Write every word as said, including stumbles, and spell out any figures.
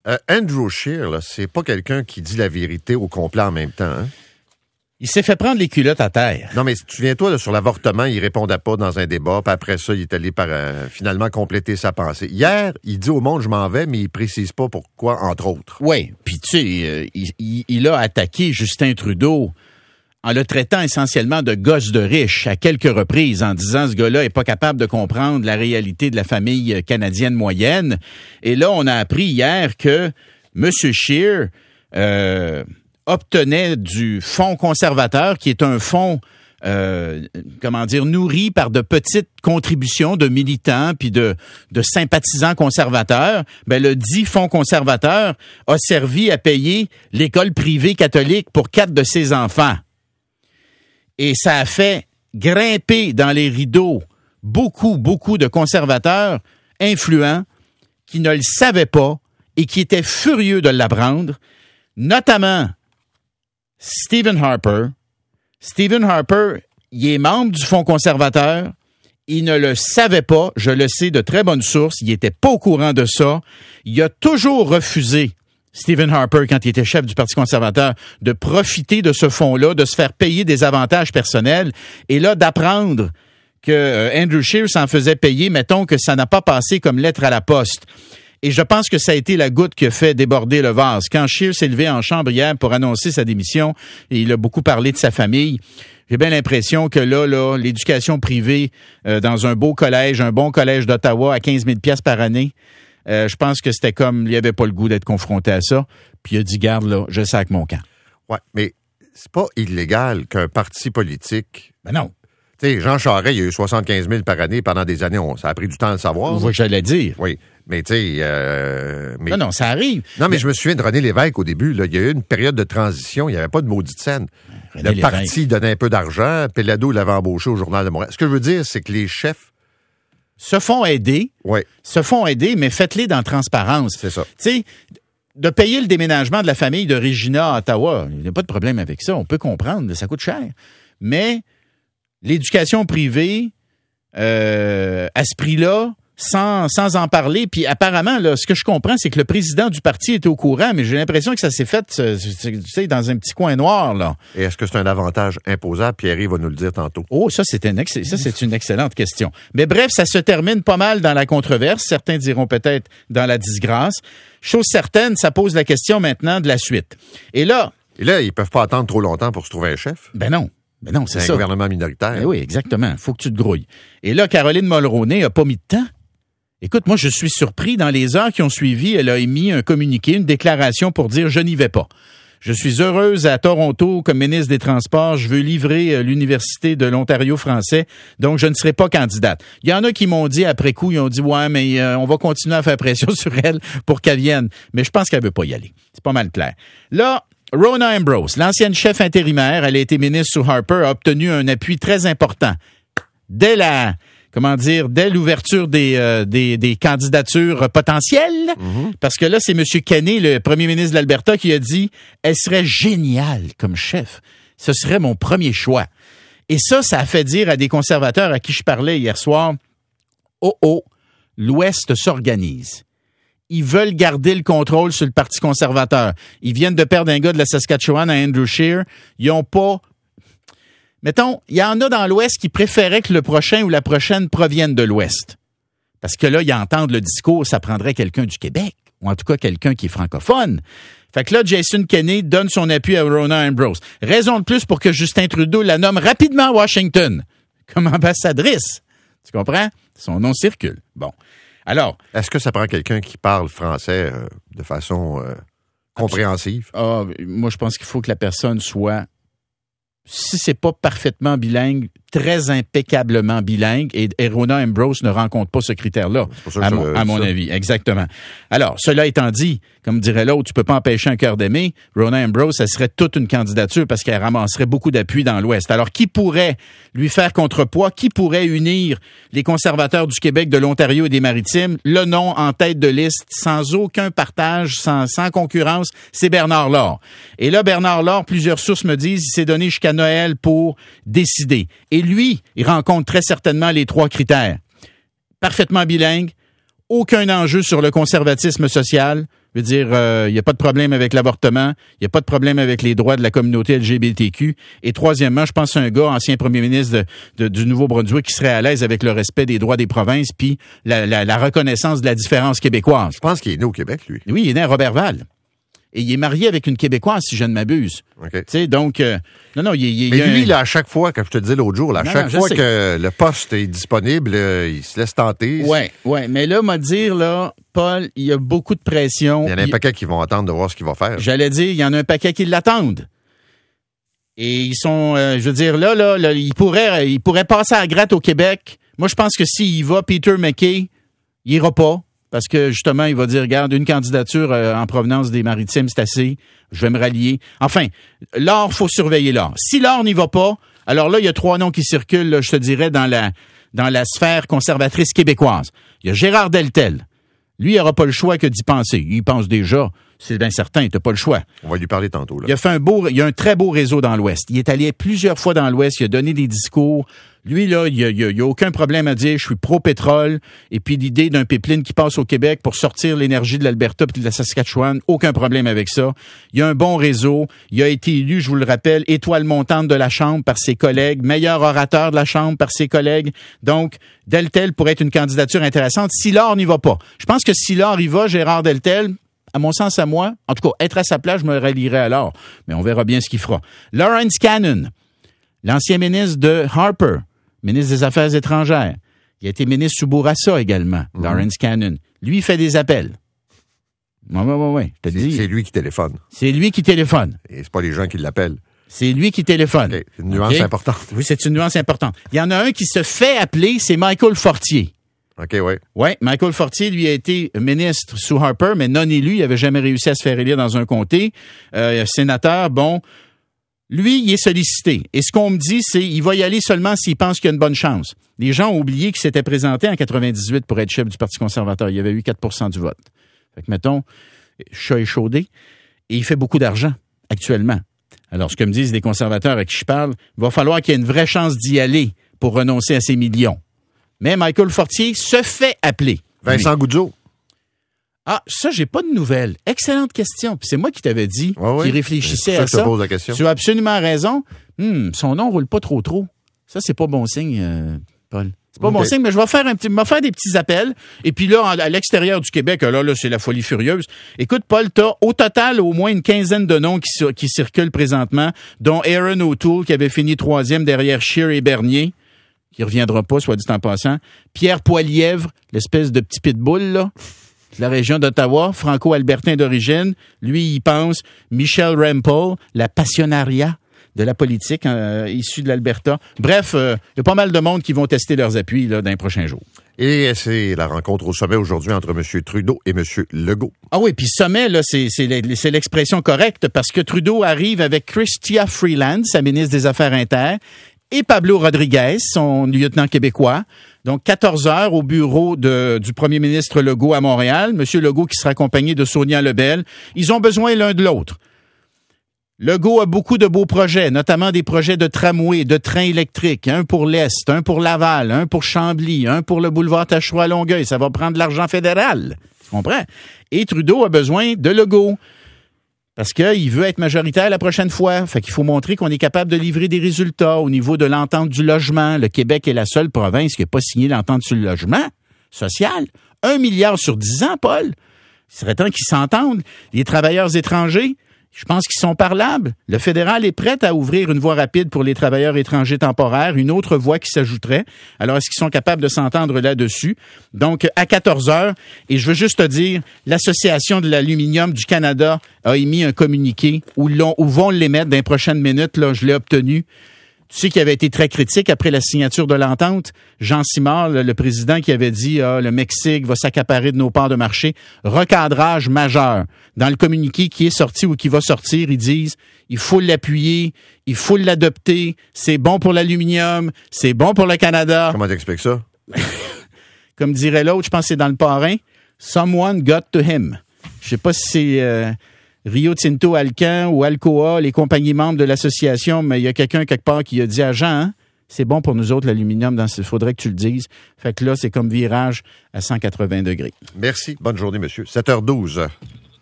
Euh, Andrew Scheer, là, c'est pas quelqu'un qui dit la vérité au complet en même temps. Hein? Il s'est fait prendre les culottes à terre. Non, mais souviens-toi, là, sur l'avortement, il répondait pas dans un débat, puis après ça, il est allé par, euh, finalement compléter sa pensée. Hier, il dit au monde, je m'en vais, mais il précise pas pourquoi, entre autres. Oui, puis tu sais, euh, il, il, il a attaqué Justin Trudeau en le traitant essentiellement de gosse de riche à quelques reprises, en disant ce gars-là est pas capable de comprendre la réalité de la famille canadienne moyenne. Et là, on a appris hier que M. Scheer euh, obtenait du Fonds conservateur, qui est un fonds, euh, comment dire, nourri par de petites contributions de militants puis de, de sympathisants conservateurs. Ben, le dit Fonds conservateur a servi à payer l'école privée catholique pour quatre de ses enfants. Et ça a fait grimper dans les rideaux beaucoup, beaucoup de conservateurs influents qui ne le savaient pas et qui étaient furieux de l'apprendre, notamment Stephen Harper. Stephen Harper, il est membre du Fonds conservateur. Il ne le savait pas. Je le sais de très bonnes sources. Il n'était pas au courant de ça. Il a toujours refusé, Stephen Harper, quand il était chef du Parti conservateur, de profiter de ce fonds-là, de se faire payer des avantages personnels. Et là, d'apprendre que euh, Andrew Scheer s'en faisait payer, mettons que ça n'a pas passé comme lettre à la poste. Et je pense que ça a été la goutte qui a fait déborder le vase. Quand Scheer s'est levé en chambre hier pour annoncer sa démission, et il a beaucoup parlé de sa famille, j'ai bien l'impression que là, là, l'éducation privée euh, dans un beau collège, un bon collège d'Ottawa à quinze mille dollars par année, euh, je pense que c'était comme, il avait pas le goût d'être confronté à ça. Puis il a dit, garde là, je sac mon camp. Ouais, mais c'est pas illégal qu'un parti politique... Ben non. Tu sais, Jean Charest, il a eu soixante-quinze mille par année pendant des années. On, ça a pris du temps à le savoir. Vous voyez que j'allais dire. Oui, mais tu sais... Euh, mais... Non, non, ça arrive. Non, mais, mais je me souviens de René Lévesque au début. Là, il y a eu une période de transition. Il n'y avait pas de maudite scène. René le Lévesque. Parti donnait un peu d'argent. Pellado l'avait embauché au Journal de Montréal. Ce que je veux dire, c'est que les chefs se font aider. Oui. Se font aider, mais faites-les dans la transparence. C'est ça. Tu sais, de payer le déménagement de la famille de Regina à Ottawa, il n'y a pas de problème avec ça. On peut comprendre, ça coûte cher. Mais l'éducation privée, euh, à ce prix-là, sans, sans en parler, puis apparemment, là, ce que je comprends, c'est que le président du parti était au courant, mais j'ai l'impression que ça s'est fait, tu sais, dans un petit coin noir, là. Et est-ce que c'est un avantage imposable? Pierre-Yves va nous le dire tantôt. Oh, ça, c'est, un ex- ça, c'est une excellente question. Mais bref, ça se termine pas mal dans la controverse. Certains diront peut-être dans la disgrâce. Chose certaine, ça pose la question maintenant de la suite. Et là... Et là, ils peuvent pas attendre trop longtemps pour se trouver un chef. Ben non. Ben non, c'est, c'est ça. un gouvernement minoritaire. Ben oui, exactement. Faut que tu te grouilles. Et là, Caroline Mulroney a pas mis de temps. Écoute, moi, je suis surpris. Dans les heures qui ont suivi, elle a émis un communiqué, une déclaration pour dire « Je n'y vais pas ». Je suis heureuse à Toronto comme ministre des Transports. Je veux livrer l'Université de l'Ontario français, donc je ne serai pas candidate. Il y en a qui m'ont dit après coup, ils ont dit « Ouais, mais euh, on va continuer à faire pression sur elle pour qu'elle vienne. » Mais je pense qu'elle veut pas y aller. C'est pas mal clair. Là, Rona Ambrose, l'ancienne chef intérimaire, elle a été ministre sous Harper, a obtenu un appui très important. Dès la... Comment dire, dès l'ouverture des, euh, des, des candidatures potentielles, mm-hmm. parce que là, c'est M. Kenney, le premier ministre de l'Alberta, qui a dit « Elle serait géniale comme chef. Ce serait mon premier choix. » Et ça, ça a fait dire à des conservateurs à qui je parlais hier soir, « Oh, oh, l'Ouest s'organise. Ils veulent garder le contrôle sur le Parti conservateur. Ils viennent de perdre un gars de la Saskatchewan à Andrew Scheer. Ils n'ont pas... » Mettons, il y en a dans l'Ouest qui préféraient que le prochain ou la prochaine provienne de l'Ouest. Parce que là, ils entendent le discours, ça prendrait quelqu'un du Québec, ou en tout cas quelqu'un qui est francophone. Fait que là, Jason Kenney donne son appui à Rona Ambrose. Raison de plus pour que Justin Trudeau la nomme rapidement à Washington comme ambassadrice. Tu comprends? Son nom circule. Bon. Alors... Est-ce que ça prend quelqu'un qui parle français euh, de façon euh, compréhensive? Ah, moi, je pense qu'il faut que la personne soit... Si c'est pas parfaitement bilingue, très impeccablement bilingue, et, et Rona Ambrose ne rencontre pas ce critère-là, à mon, à mon avis. Exactement. Alors, cela étant dit, comme dirait l'autre, tu peux pas empêcher un cœur d'aimer. Rona Ambrose, ça serait toute une candidature parce qu'elle ramasserait beaucoup d'appui dans l'Ouest. Alors, qui pourrait lui faire contrepoids? Qui pourrait unir les conservateurs du Québec, de l'Ontario et des Maritimes? Le nom en tête de liste, sans aucun partage, sans, sans concurrence, c'est Bernard Laure. Et là, Bernard Laure, plusieurs sources me disent, il s'est donné jusqu'à Noël pour décider. Et lui, il rencontre très certainement les trois critères. Parfaitement bilingue, aucun enjeu sur le conservatisme social, Je veux dire, il euh, n'y a pas de problème avec l'avortement, il n'y a pas de problème avec les droits de la communauté L G B T Q. Et troisièmement, je pense à un gars, ancien premier ministre de, de, du Nouveau-Brunswick, qui serait à l'aise avec le respect des droits des provinces puis la, la, la reconnaissance de la différence québécoise. Je pense qu'il est né au Québec, lui. Oui, il est né à Robertval. Et il est marié avec une Québécoise, si je ne m'abuse. Okay. Tu sais, donc, euh, non, non, il, il, Mais il lui, un... là, à chaque fois, comme je te disais l'autre jour, là, à non, chaque non, fois sais. que le poste est disponible, euh, il se laisse tenter. Ouais, ouais. Mais là, m'a dire, là, Paul, il y a beaucoup de pression. Il y en a un il... paquet qui vont attendre de voir ce qu'il va faire. J'allais dire, il y en a un paquet qui l'attendent. Et ils sont, euh, je veux dire, là, là, là, il pourrait, il pourrait passer à la gratte au Québec. Moi, je pense que s'il y va, Peter MacKay, il ira pas. Parce que, justement, il va dire, regarde, une candidature euh, en provenance des Maritimes, c'est assez. Je vais me rallier. Enfin, l'or, faut surveiller l'or. Si l'or n'y va pas, alors là, il y a trois noms qui circulent, là, je te dirais, dans la, dans la sphère conservatrice québécoise. Il y a Gérard Deltel. Lui, il n'aura pas le choix que d'y penser. Il pense déjà. C'est bien certain, il n'a pas le choix. On va lui parler tantôt. Là. Il a fait un beau, il a un très beau réseau dans l'Ouest. Il est allé plusieurs fois dans l'Ouest, il a donné des discours. Lui, là, il n'y a, a, a aucun problème à dire, je suis pro-pétrole. Et puis l'idée d'un pipeline qui passe au Québec pour sortir l'énergie de l'Alberta et de la Saskatchewan, aucun problème avec ça. Il y a un bon réseau. Il a été élu, je vous le rappelle, étoile montante de la Chambre par ses collègues, meilleur orateur de la Chambre par ses collègues. Donc, Deltel pourrait être une candidature intéressante. Szilard n'y va pas. Je pense que Szilard y va, Gérard Deltel, à mon sens, à moi, en tout cas, être à sa place, je me rallierai alors. Mais on verra bien ce qu'il fera. Lawrence Cannon, l'ancien ministre de Harper, ministre des Affaires étrangères. Il a été ministre sous Bourassa également, mmh. Lawrence Cannon. Lui, il fait des appels. Oui, oui, oui, oui. Je te dis. C'est lui qui téléphone. C'est lui qui téléphone. Et c'est pas les gens qui l'appellent. C'est lui qui téléphone. Okay. C'est une nuance okay. importante. Oui, c'est une nuance importante. Il y en a un qui se fait appeler, c'est Michael Fortier. OK, oui. Oui, Michael Fortier, lui, a été ministre sous Harper, mais non élu. Il n'avait jamais réussi à se faire élire dans un comté. Euh, sénateur, bon. Lui, il est sollicité. Et ce qu'on me dit, c'est qu'il va y aller seulement s'il pense qu'il y a une bonne chance. Les gens ont oublié qu'il s'était présenté en quatre-vingt-dix-huit pour être chef du Parti conservateur. Il y avait eu quatre pour cent du vote. Fait que, mettons, chat échaudé. Et il fait beaucoup d'argent, actuellement. Alors, ce que me disent les conservateurs à qui je parle, il va falloir qu'il y ait une vraie chance d'y aller pour renoncer à ses millions. Mais Michael Fortier se fait appeler. Vincent Goudzo. Ah, ça, j'ai pas de nouvelles. Excellente question. Puis c'est moi qui t'avais dit ouais, ouais. qu'il réfléchissait ça à ça. Je te pose la question. Tu as absolument raison. Hum, son nom roule pas trop trop. Ça, c'est pas bon signe, euh, Paul. C'est pas okay. bon signe, mais je vais faire un petit, je vais faire des petits appels. Et puis là, à l'extérieur du Québec, là, là, c'est la folie furieuse. Écoute, Paul, t'as au total au moins une quinzaine de noms qui, qui circulent présentement, dont Aaron O'Toole, qui avait fini troisième derrière Scheer et Bernier, qui reviendra pas, soit dit en passant. Pierre Poilièvre, l'espèce de petit pitbull, là, de la région d'Ottawa, franco-albertain d'origine. Lui, il pense. Michelle Rempel, la passionnariat de la politique euh, issue de l'Alberta. Bref, il euh, y a pas mal de monde qui vont tester leurs appuis là, dans les prochains jours. Et c'est la rencontre au sommet aujourd'hui entre M. Trudeau et M. Legault. Ah oui, puis sommet, là, c'est, c'est, c'est l'expression correcte parce que Trudeau arrive avec Chrystia Freeland, sa ministre des Affaires inter, et Pablo Rodriguez, son lieutenant québécois. Donc, quatorze heures au bureau de, du premier ministre Legault à Montréal. Monsieur Legault qui sera accompagné de Sonia Lebel. Ils ont besoin l'un de l'autre. Legault a beaucoup de beaux projets, notamment des projets de tramway, de trains électriques, un pour l'Est, un pour Laval, un pour Chambly, un pour le boulevard Tachereau-Longueuil. Ça va prendre de l'argent fédéral. Tu comprends? Et Trudeau a besoin de Legault. Parce qu'il veut être majoritaire la prochaine fois. Fait qu'il faut montrer qu'on est capable de livrer des résultats au niveau de l'entente du logement. Le Québec est la seule province qui n'a pas signé l'entente sur le logement social. Un milliard sur dix ans, Paul. Il serait temps qu'ils s'entendent. Les travailleurs étrangers, je pense qu'ils sont parlables. Le fédéral est prêt à ouvrir une voie rapide pour les travailleurs étrangers temporaires, une autre voie qui s'ajouterait. Alors, est-ce qu'ils sont capables de s'entendre là-dessus? Donc, à quatorze heures, et je veux juste te dire, l'Association de l'aluminium du Canada a émis un communiqué où, l'on, où vont l'émettre dans les prochaines minutes. Là, je l'ai obtenu. Tu sais qu'il avait été très critique après la signature de l'entente. Jean Simard, le, le président, qui avait dit ah, le Mexique va s'accaparer de nos parts de marché. Recadrage majeur. Dans le communiqué qui est sorti ou qui va sortir, ils disent il faut l'appuyer, il faut l'adopter, c'est bon pour l'aluminium, c'est bon pour le Canada. Comment t'expliques ça? Comme dirait l'autre, je pense que c'est dans le parrain. Someone got to him. Je sais pas si c'est... Euh, Rio Tinto, Alcan ou Alcoa, les compagnies membres de l'association, mais il y a quelqu'un quelque part qui a dit à Jean, hein, c'est bon pour nous autres l'aluminium, il faudrait que tu le dises. Fait que là, c'est comme virage à cent quatre-vingts degrés. Merci. Bonne journée, monsieur. sept heures douze.